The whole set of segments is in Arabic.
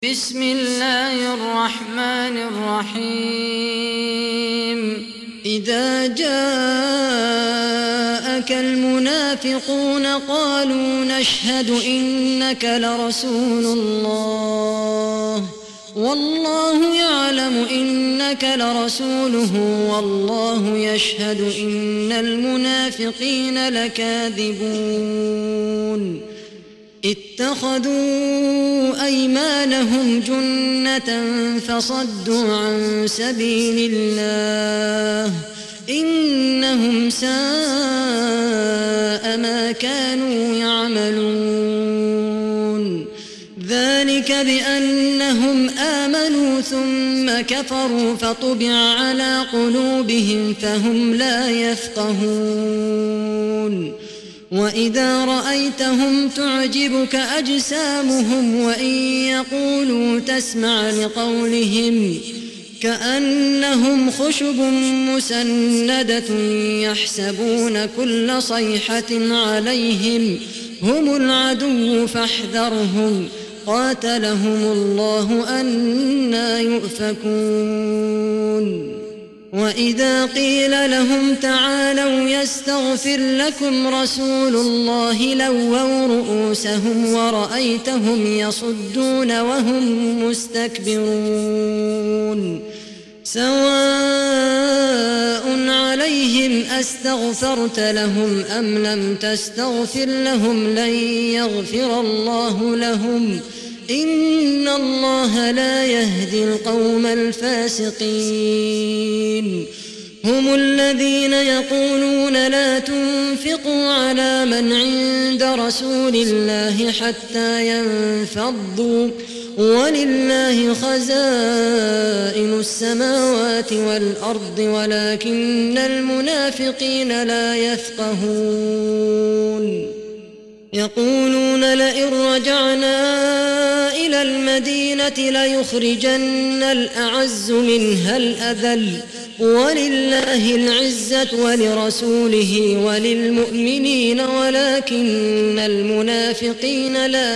بسم الله الرحمن الرحيم إذا جاءك المنافقون قالوا نشهد إنك لرسول الله والله يعلم إنك لرسوله والله يشهد إن المنافقين لكاذبون اتخذوا أيمانهم جنة فصدوا عن سبيل الله إنهم ساء ما كانوا يعملون ذلك بأنهم آمنوا ثم كفروا فطبع على قلوبهم فهم لا يفقهون وإذا رأيتهم تعجبك أجسامهم وإن يقولوا تسمع لقولهم كأنهم خشب مسندة يحسبون كل صيحة عليهم هم العدو فاحذرهم قاتلهم الله أنى يؤفكون وإذا قيل لهم تعالوا يستغفر لكم رسول الله لووا رؤوسهم ورأيتهم يصدون وهم مستكبرون سواء عليهم أستغفرت لهم أم لم تستغفر لهم لن يغفر الله لهم إن الله لا يهدي القوم الفاسقين هم الذين يقولون لا تنفقوا على من عند رسول الله حتى ينفضوا ولله خزائن السماوات والأرض ولكن المنافقين لا يفقهون يقولون لئن رجعنا إلى المدينة ليخرجن الأعز منها الأذل ولله العزة ولرسوله وللمؤمنين ولكن المنافقين لا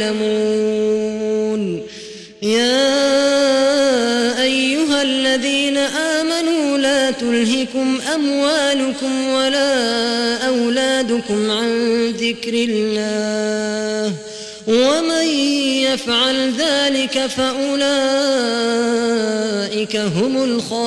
يعلمون يا أيها الذين آمنوا لا تلهكم أموالكم ولا أولادكم عن ذكر الله ومن يفعل ذلك فأولئك هم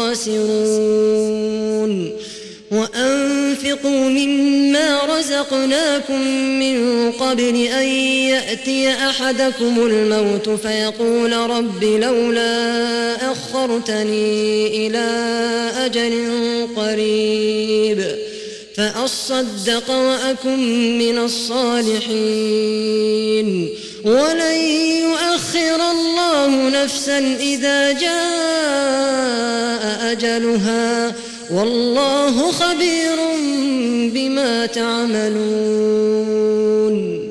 الخاسرون وأنفقوا مما رزقناكم من قبل أن يأتي أحدكم الموت فيقول رب لولا أخرتني إلى أجل قريب فأصدق وأكن من الصالحين ولن يؤخر الله نفسا إذا جاء أجلها والله خبير بما تعملون